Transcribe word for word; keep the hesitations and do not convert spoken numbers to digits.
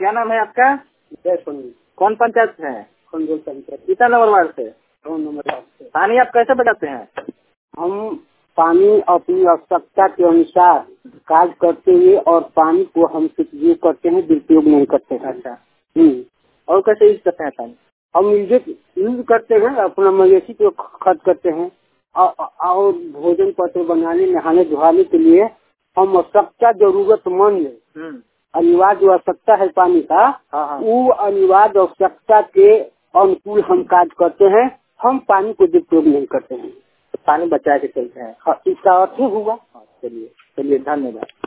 क्या नाम है आपका? कौन पंचायत से है? कितना नंबर वार्ड से? पानी आप कैसे बचाते हैं? हम पानी अपनी आवश्यकता के अनुसार कार्य करते हुए और पानी को हम सदुपयोग करते हैं, दुरुपयोग नहीं करते हैं। अच्छा, हम्म और कैसे यूज करते हैं पानी? हम यूज यूज करते हैं, अपना मवेशी को खर्च करते हैं और, और भोजन पत्र बनाने, नहाने धोने के लिए हम आवश्यकता जरूरतमंद अनिवार्य आवश्यकता है पानी का, वो अनिवार्य आवश्यकता के अनुकूल हम कार्य करते हैं। हम पानी को दुरुपयोग नहीं करते हैं, तो पानी बचा के चलते हैं। हाँ, इसका अर्थ हुआ। चलिए चलिए, धन्यवाद।